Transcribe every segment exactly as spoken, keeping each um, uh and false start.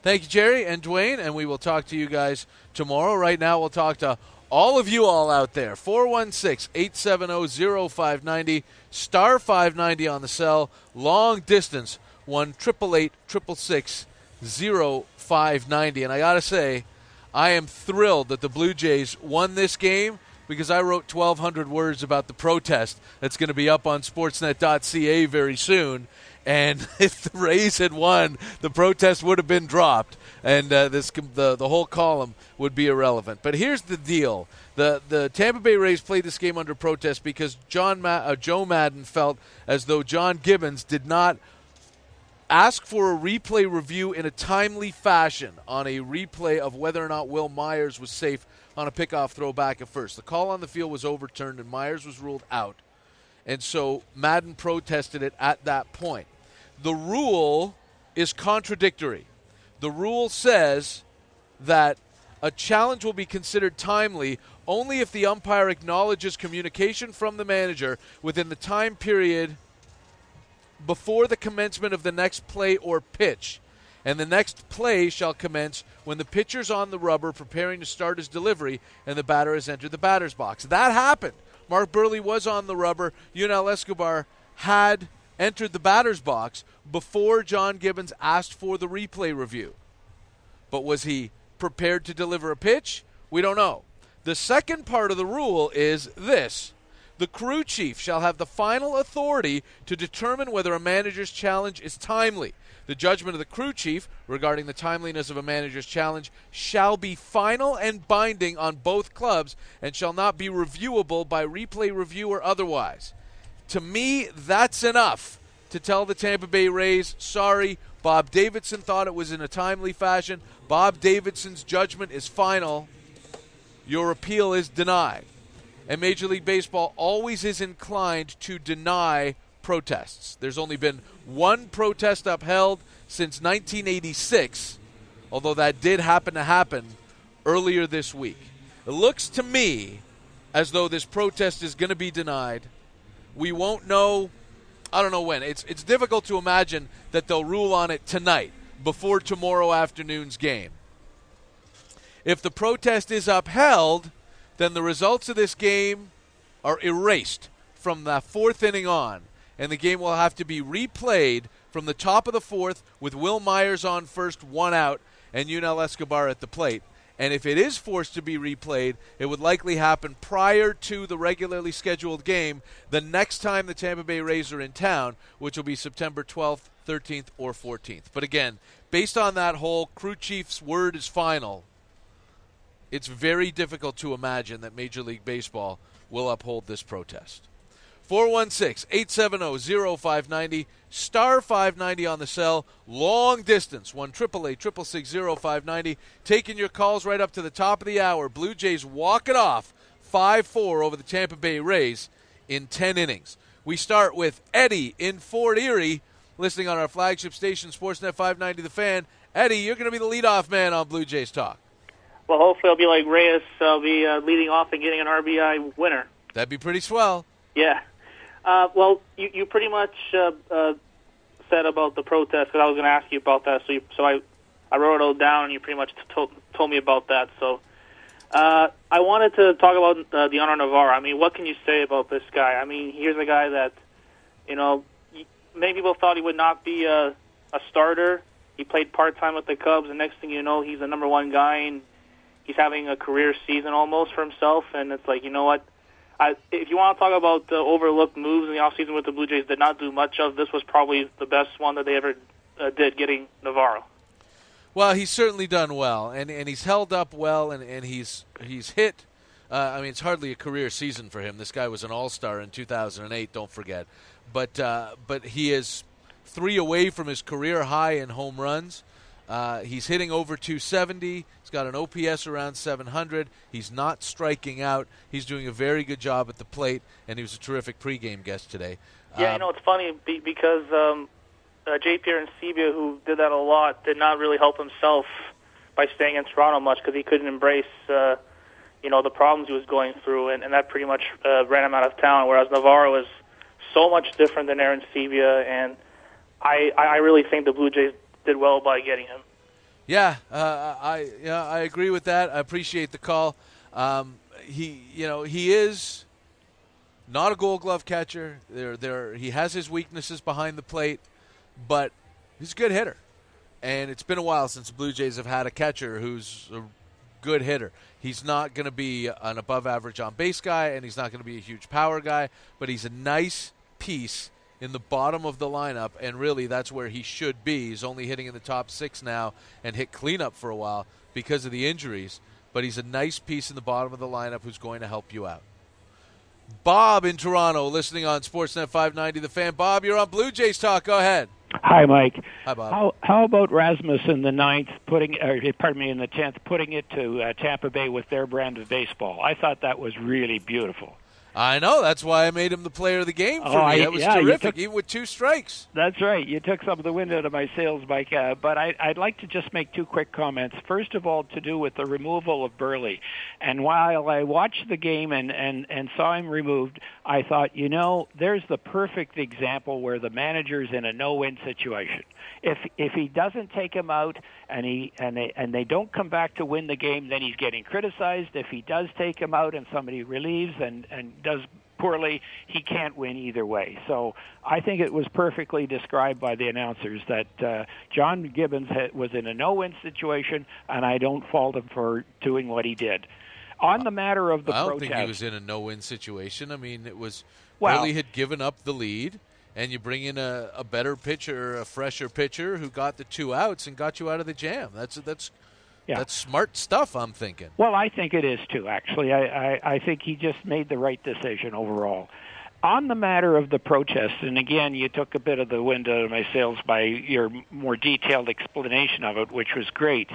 Thank you, Jerry and Dwayne, and we will talk to you guys tomorrow. Right now, we'll talk to all of you all out there. four one six, eight seven zero, zero five nine zero, star five ninety on the cell, long distance, one triple eight, triple six, zero five nine zero. And I got to say, I am thrilled that the Blue Jays won this game because I wrote twelve hundred words about the protest that's going to be up on sportsnet dot c a very soon. And if the Rays had won, the protest would have been dropped, and uh, this the the whole column would be irrelevant. But here's the deal: the the Tampa Bay Rays played this game under protest because John Ma- uh, Joe Maddon felt as though John Gibbons did not ask for a replay review in a timely fashion on a replay of whether or not Will Myers was safe on a pickoff throw back at first. The call on the field was overturned, and Myers was ruled out. And so Maddon protested it at that point. The rule is contradictory. The rule says that a challenge will be considered timely only if the umpire acknowledges communication from the manager within the time period before the commencement of the next play or pitch. And the next play shall commence when the pitcher's on the rubber preparing to start his delivery and the batter has entered the batter's box. That happened. Mark Burley was on the rubber. Yunel Escobar had entered the batter's box before John Gibbons asked for the replay review. But was he prepared to deliver a pitch? We don't know. The second part of the rule is this: the crew chief shall have the final authority to determine whether a manager's challenge is timely. The judgment of the crew chief regarding the timeliness of a manager's challenge shall be final and binding on both clubs and shall not be reviewable by replay review or otherwise. To me, that's enough to tell the Tampa Bay Rays, sorry, Bob Davidson thought it was in a timely fashion. Bob Davidson's judgment is final. Your appeal is denied. And Major League Baseball always is inclined to deny protests. There's only been one protest upheld since nineteen eighty-six, although that did happen to happen earlier this week. It looks to me as though this protest is going to be denied. We won't know, I don't know when. It's it's difficult to imagine that they'll rule on it tonight, before tomorrow afternoon's game. If the protest is upheld, then the results of this game are erased from the fourth inning on, and the game will have to be replayed from the top of the fourth with Will Myers on first, one out, and Yunel Escobar at the plate. And if it is forced to be replayed, it would likely happen prior to the regularly scheduled game the next time the Tampa Bay Rays are in town, which will be September twelfth, thirteenth, or fourteenth. But again, based on that whole crew chief's word is final, it's very difficult to imagine that Major League Baseball will uphold this protest. four one six, eight seven zero, zero five nine zero, star five ninety on the cell, long distance, one triple eight, triple six, zero five nine zero. Taking your calls right up to the top of the hour. Blue Jays walk it off five four over the Tampa Bay Rays in ten innings. We start with Eddie in Fort Erie, listening on our flagship station, Sportsnet five ninety The Fan. Eddie, you're going to be the leadoff man on Blue Jays Talk. Well, hopefully I'll be like Reyes. I'll be uh, leading off and getting an R B I winner. That'd be pretty swell. Yeah. Uh, well, you, you pretty much uh, uh, said about the protest, because I was going to ask you about that. So, you, so I, I wrote it all down, and you pretty much told, told me about that. So, uh, I wanted to talk about uh, Dioner Navarro. I mean, what can you say about this guy? I mean, here's a guy that, you know, many people thought he would not be a, a starter. He played part-time with the Cubs, and next thing you know, he's the number one guy, and he's having a career season almost for himself. And it's like, you know what? I, if you want to talk about the overlooked moves in the offseason with the Blue Jays did not do much of, this was probably the best one that they ever uh, did, getting Navarro. Well, he's certainly done well, and, and he's held up well, and, and he's he's hit. Uh, I mean, it's hardly a career season for him. This guy was an all-star in two thousand eight, don't forget. But, uh, but he is three away from his career high in home runs. Uh, he's hitting over two seventy. He's got an O P S around seven hundred. He's not striking out. He's doing a very good job at the plate, and he was a terrific pregame guest today. Yeah, um, you know, it's funny because um, uh, J P Arencibia, who did that a lot, did not really help himself by staying in Toronto much because he couldn't embrace, uh, you know, the problems he was going through, and, and that pretty much uh, ran him out of town, whereas Navarro is so much different than Arencibia, and I, I really think the Blue Jays did well by getting him. Yeah, uh, I yeah I agree with that. I appreciate the call. Um, he you know he is not a Gold Glove catcher. There there he has his weaknesses behind the plate, but he's a good hitter. And it's been a while since the Blue Jays have had a catcher who's a good hitter. He's not going to be an above-average on-base guy, and he's not going to be a huge power guy, but he's a nice piece in the bottom of the lineup, and really that's where he should be. He's only hitting in the top six now and hit cleanup for a while because of the injuries, but he's a nice piece in the bottom of the lineup who's going to help you out. Bob in Toronto, listening on Sportsnet five ninety The Fan. Bob, you're on Blue Jays Talk. Go ahead. Hi, Mike. Hi, Bob. How, how about Rasmus in the ninth, putting, or, pardon me, in the tenth, putting it to uh, Tampa Bay with their brand of baseball? I thought that was really beautiful. I know. That's why I made him the player of the game for oh, me. I, That was yeah, terrific, took, even with two strikes. That's right. You took some of the wind out of my sails, Mike. Uh, but I, I'd like to just make two quick comments. First of all, to do with the removal of Burley. And while I watched the game and, and, and saw him removed, I thought, you know, there's the perfect example where the manager's in a no-win situation. If if he doesn't take him out and he and they and they don't come back to win the game, then he's getting criticized. If he does take him out and somebody relieves and, and does poorly, he can't win either way. So I think it was perfectly described by the announcers that uh, John Gibbons had, was in a no-win situation, and I don't fault him for doing what he did. On the matter of the I don't protest, think he was in a no-win situation. I mean, it was well, Burley had given up the lead, and you bring in a, a better pitcher, a fresher pitcher who got the two outs and got you out of the jam. That's that's yeah. that's smart stuff, I'm thinking. Well, I think it is too, actually. I, I, I think he just made the right decision overall. On the matter of the protest, and again, you took a bit of the wind out of my sails by your more detailed explanation of it, which was great.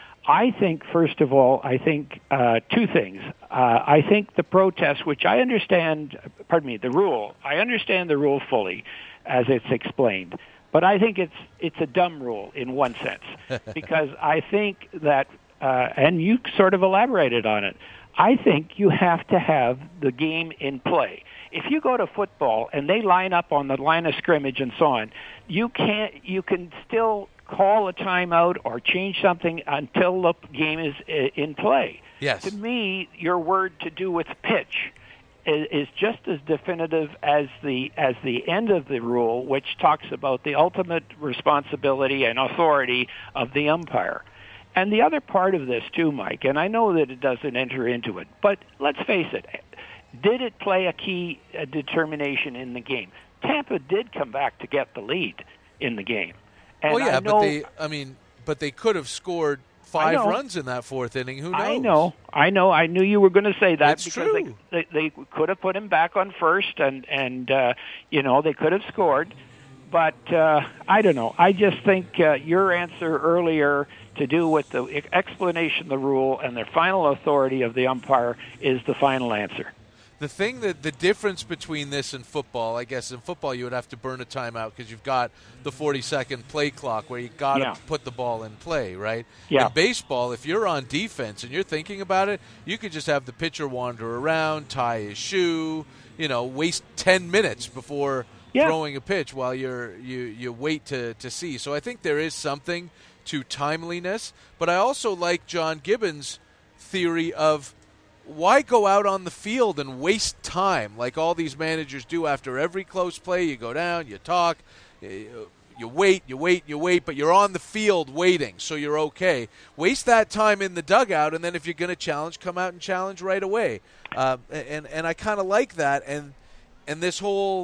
I think, first of all, I think uh, two things. Uh, I think the protest, which I understand, pardon me, the rule, I understand the rule fully as it's explained, but I think it's it's a dumb rule in one sense, because I think that, uh, and you sort of elaborated on it, I think you have to have the game in play. If you go to football and they line up on the line of scrimmage and so on, you can't, you can still call a timeout or change something until the game is in play. Yes. To me, your word to do with pitch is, is just as definitive as the as the end of the rule, which talks about the ultimate responsibility and authority of the umpire. And the other part of this too, Mike, and I know that it doesn't enter into it, but let's face it, did it play a key a determination in the game? Tampa did come back to get the lead in the game. And well, yeah, I know, but they, I mean, but they could have scored five runs in that fourth inning. Who knows? I know, I know. I knew you were going to say that it's because true. They, they they could have put him back on first, and and uh, you know they could have scored. But uh, I don't know. I just think uh, your answer earlier to do with the explanation of the rule and the final authority of the umpire is the final answer. The thing that the difference between this and football, I guess in football you would have to burn a timeout because you've got the forty-second play clock where you got to yeah. put the ball in play, right? Yeah. In baseball, if you're on defense and you're thinking about it, you could just have the pitcher wander around, tie his shoe, you know, waste ten minutes before yeah. throwing a pitch while you're you you wait to to see. So I think there is something to timeliness, but I also like John Gibbons' theory of why go out on the field and waste time like all these managers do after every close play? You go down, you talk, you, you wait, you wait, you wait, but you're on the field waiting, so you're okay. Waste that time in the dugout, and then if you're going to challenge, come out and challenge right away. Uh, and and I kind of like that, and and this whole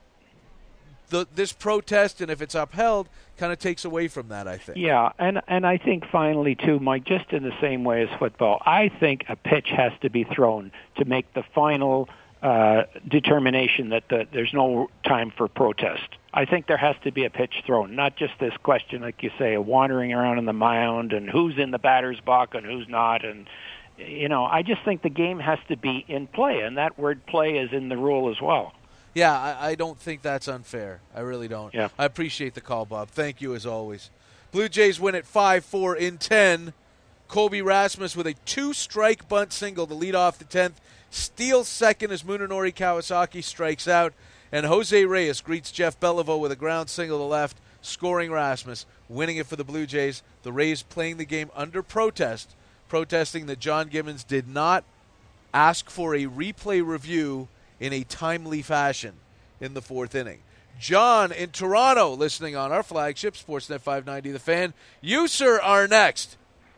the this protest, and if it's upheld, kind of takes away from that, I think. Yeah, and and I think finally, too, Mike, just in the same way as football, I think a pitch has to be thrown to make the final uh, determination that the, there's no time for protest. I think there has to be a pitch thrown, not just this question, like you say, of wandering around in the mound and who's in the batter's box and who's not. And, you know, I just think the game has to be in play, and that word play is in the rule as well. Yeah, I, I don't think that's unfair. I really don't. Yeah. I appreciate the call, Bob. Thank you as always. Blue Jays win at five four in ten. Colby Rasmus with a two-strike bunt single to lead off the tenth. Steals second as Munenori Kawasaki strikes out. And Jose Reyes greets Jeff Beliveau with a ground single to left scoring Rasmus, winning it for the Blue Jays. The Rays playing the game under protest, protesting that John Gibbons did not ask for a replay review in a timely fashion in the fourth inning. John in Toronto, listening on our flagship, Sportsnet five ninety The Fan. You, sir, are next.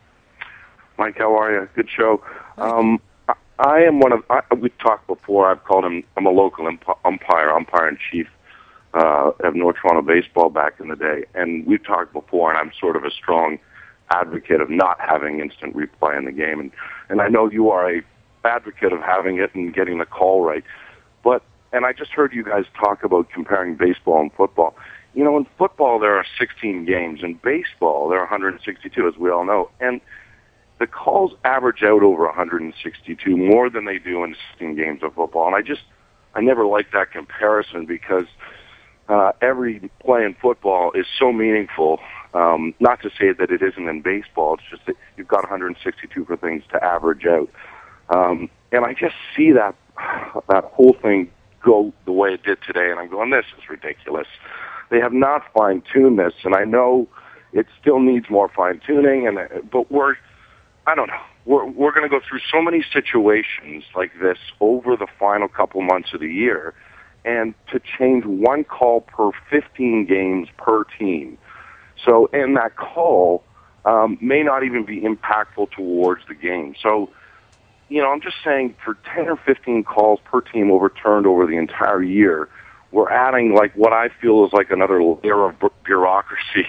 Mike, how are you? Good show. Um, I, I am one of, I, we've talked before, I've called him, I'm a local ump- umpire, umpire-in-chief uh, of North Toronto Baseball back in the day. And we've talked before, and I'm sort of a strong advocate of not having instant replay in the game. And, and I know you are a advocate of having it and getting the call right. But, and I just heard you guys talk about comparing baseball and football. You know, in football there are sixteen games. In baseball there are one hundred sixty-two, as we all know. And the calls average out over one hundred sixty-two, more than they do in sixteen games of football. And I just, I never liked that comparison because uh, every play in football is so meaningful. Um, not to say that it isn't in baseball, it's just that you've got one hundred sixty-two for things to average out. Um, and I just see that that whole thing go the way it did today, and I'm going, this is ridiculous. They have not fine-tuned this, and I know it still needs more fine-tuning, and but we're, I don't know, we're, we're going to go through so many situations like this over the final couple months of the year, and to change one call per fifteen games per team. So, and that call um, may not even be impactful towards the game. So, you know, I'm just saying for ten or fifteen calls per team overturned over the entire year, we're adding like what I feel is like another layer of bureaucracy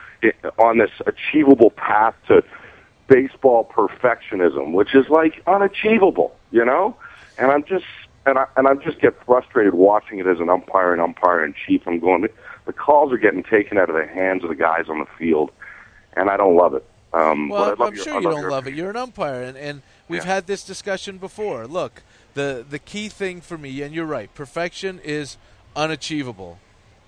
on this achievable path to baseball perfectionism, which is like unachievable, you know? And I'm just, and I, and I just get frustrated watching it as an umpire and umpire in chief. I'm going, the calls are getting taken out of the hands of the guys on the field, and I don't love it. Um, well, I'm your, sure you don't your, love it. You're an umpire, and, and we've yeah. had this discussion before. Look, the the key thing for me, and you're right, perfection is unachievable.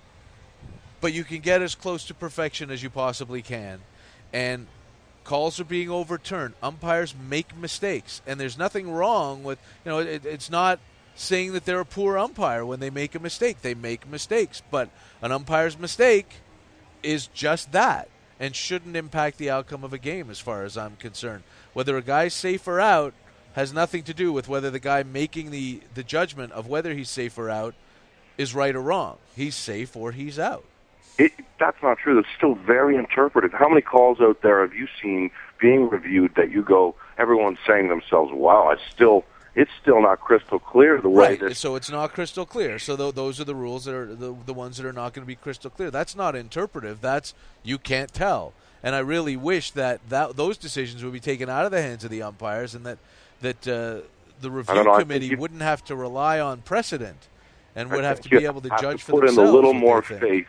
But you can get as close to perfection as you possibly can. And calls are being overturned. Umpires make mistakes, and there's nothing wrong with, you know, it, it's not saying that they're a poor umpire when they make a mistake. They make mistakes, but an umpire's mistake is just that and shouldn't impact the outcome of a game as far as I'm concerned. Whether a guy's safe or out has nothing to do with whether the guy making the, the judgment of whether he's safe or out is right or wrong. He's safe or he's out. It, that's not true. It's still very interpretive. How many calls out there have you seen being reviewed that you go, everyone's saying to themselves, wow, it's still it's still not crystal clear the way right. that... So it's not crystal clear. So th- those are the rules that are the, the ones that are not going to be crystal clear. That's not interpretive. That's you can't tell. And I really wish that, that those decisions would be taken out of the hands of the umpires and that, that uh, the review committee you, wouldn't have to rely on precedent and would have to be able to judge to for put themselves. Put in a little more faith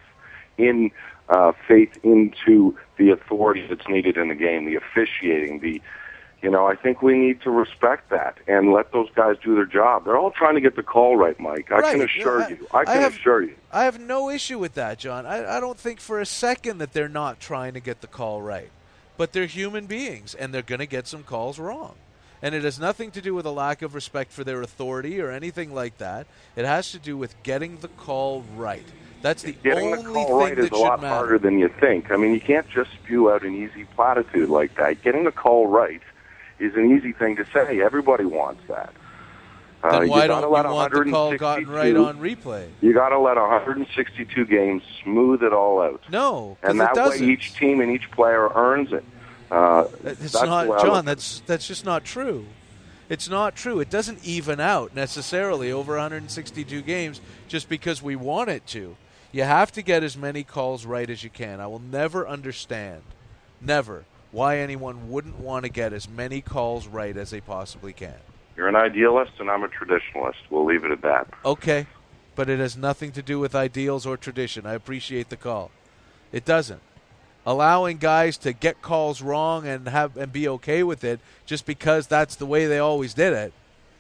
in uh, faith into the authority that's needed in the game, the officiating, the, you know, I think we need to respect that and let those guys do their job. They're all trying to get the call right, Mike. I right. can assure I, you. I can I have, assure you. I have no issue with that, John. I, I don't think for a second that they're not trying to get the call right. But they're human beings, and they're going to get some calls wrong. And it has nothing to do with a lack of respect for their authority or anything like that. It has to do with getting the call right. That's the Getting only the call thing right that is a should lot matter. harder than you think. I mean, you can't just spew out an easy platitude like that. Getting the call right is an easy thing to say. Everybody wants that. Then uh, why you don't you let want the call gotten right on replay? You got to let one hundred sixty-two games smooth it all out. No, and that it doesn't. way each team and each player earns it. Uh, it's that's not, John. That's that's just not true. It's not true. It doesn't even out necessarily over one hundred sixty-two games just because we want it to. You have to get as many calls right as you can. I will never understand, never, why anyone wouldn't want to get as many calls right as they possibly can. You're an idealist, and I'm a traditionalist. We'll leave it at that. Okay, but it has nothing to do with ideals or tradition. I appreciate the call. It doesn't. Allowing guys to get calls wrong and have and be okay with it just because that's the way they always did it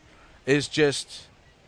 is just,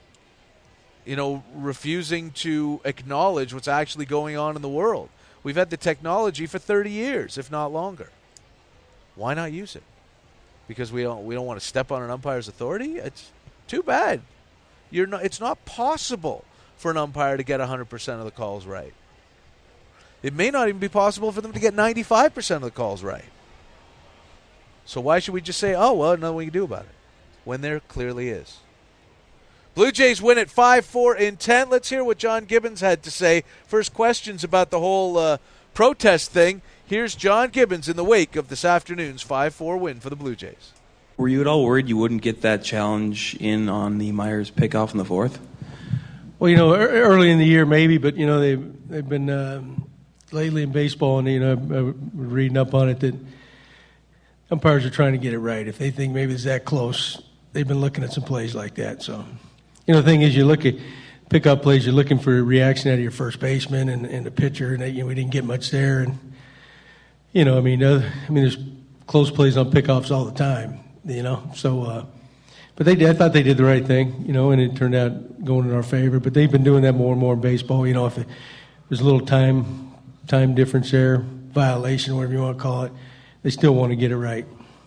you know, refusing to acknowledge what's actually going on in the world. We've had the technology for thirty years, if not longer. Why not use it? Because we don't we don't want to step on an umpire's authority? It's too bad. You're not. It's not possible for an umpire to get one hundred percent of the calls right. it may not even be possible for them to get ninety-five percent of the calls right. So why should we just say, oh, well, nothing we can do about it, when there clearly is? Blue Jays win at five four in ten. Let's hear what John Gibbons had to say. First questions about the whole uh, protest thing. Here's John Gibbons in the wake of this afternoon's five four win for the Blue Jays. Were you at all worried you wouldn't get that challenge in on the Myers pickoff in the fourth? Well, you know, early in the year maybe, but, you know, they've, they've been um, lately in baseball, and, you know, I'm reading up on it that umpires are trying to get it right. If they think maybe it's that close, they've been looking at some plays like that. So, you know, the thing is, you look at pickup plays, you're looking for a reaction out of your first baseman and, and the pitcher, and, you know, we didn't get much there. And, you know, I mean, uh, I mean, there's close plays on pickoffs all the time, you know. So, uh, but they did, I thought they did the right thing, you know, and it turned out going in our favor. But they've been doing that more and more in baseball. You know, if it, there's a little time time difference there, violation, whatever you want to call it, they still want to get it right.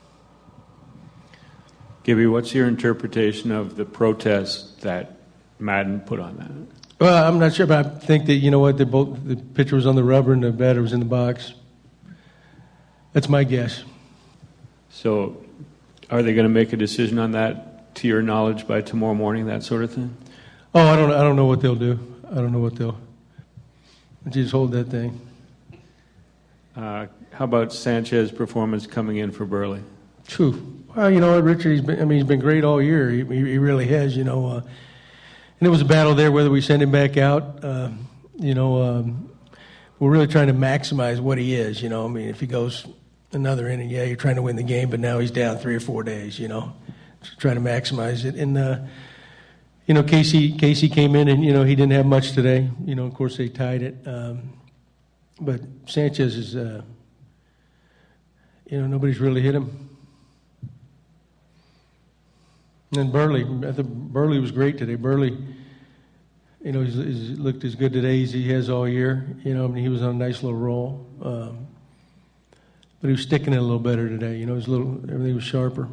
Gibby, what's your interpretation of the protest that Madden put on that? Well, I'm not sure, but I think that, you know what, both the pitcher was on the rubber and the batter was in the box. That's my guess. So are they going to make a decision on that, to your knowledge, by tomorrow morning, that sort of thing? Oh, I don't I don't know what they'll do. I don't know what they'll just hold that thing. Uh, how about Sanchez's performance coming in for Burley? True. Well, you know what, Richard, he's been, I mean, he's been great all year. He, he really has, you know. Uh, and it was a battle there whether we send him back out. Uh, you know, um, we're really trying to maximize what he is, you know. I mean, if he goes another inning, yeah, you're trying to win the game, but now he's down three or four days, you know, trying to maximize it. And, uh, you know, Casey Casey came in and, you know, he didn't have much today. You know, of course, they tied it. Um, but Sanchez is, uh, you know, nobody's really hit him. And Burley, I think Burley was great today. Burley, you know, he's, he's looked as good today as he has all year. You know, I mean, he was on a nice little roll. Um, but he was sticking it a little better today. You know, he was a little, everything was sharper.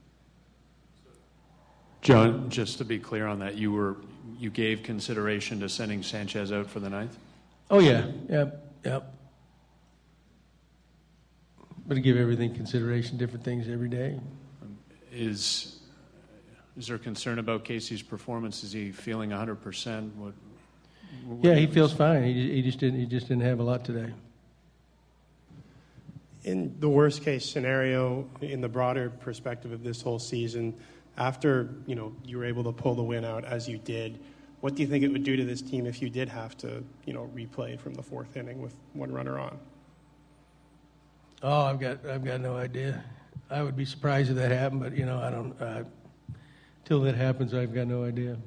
John, just to be clear on that, you were you gave consideration to sending Sanchez out for the ninth? Oh, yeah. Yep, yep. But to give everything consideration, different things every day. Is... Is there concern about Casey's performance? Is he feeling one hundred percent? What, what yeah, he feels fine. He, he just didn't. He just didn't have a lot today. In the worst case scenario, in the broader perspective of this whole season, after you know you were able to pull the win out as you did, what do you think it would do to this team if you did have to you know replay from the fourth inning with one runner on? Oh, I've got I've got no idea. I would be surprised if that happened, but you know I don't. Uh, Till that happens, I've got no idea.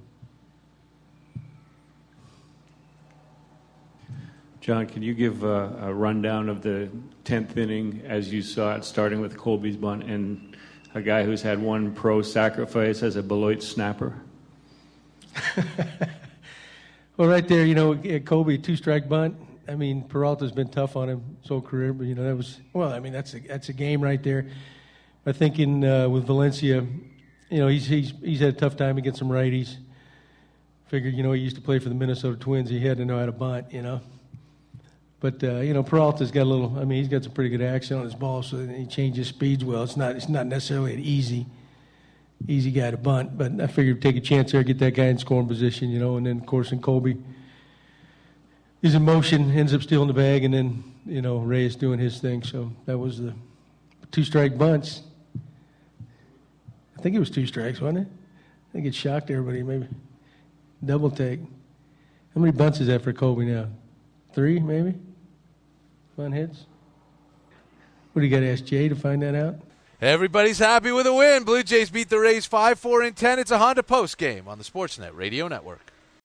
John, can you give a, a rundown of the tenth inning as you saw it, starting with Colby's bunt and a guy who's had one pro sacrifice as a Beloit snapper? Well, right there, you know, Colby, two-strike bunt. I mean, Peralta's been tough on him his whole career, but, you know, that was, well, I mean, that's a, that's a game right there. I think in, uh, with Valencia, you know, he's he's he's had a tough time against some righties. Figured, you know, he used to play for the Minnesota Twins. He had to know how to bunt, you know. But uh, you know, Peralta's got a little. I mean, he's got some pretty good action on his ball, so he changes speeds well. It's not it's not necessarily an easy easy guy to bunt, but I figured take a chance there, get that guy in scoring position, you know. And then of course, in Colby, he's in motion, ends up stealing the bag, and then you know Reyes doing his thing. So that was the two strike bunts. I think it was two strikes, wasn't it? I think it shocked everybody, maybe. Double take. How many bunts is that for Colby now? Three, maybe? Fun hits? What do you got to ask Jay to find that out? Everybody's happy with a win. Blue Jays beat the Rays five four in ten. It's a Honda Post game on the Sportsnet Radio Network.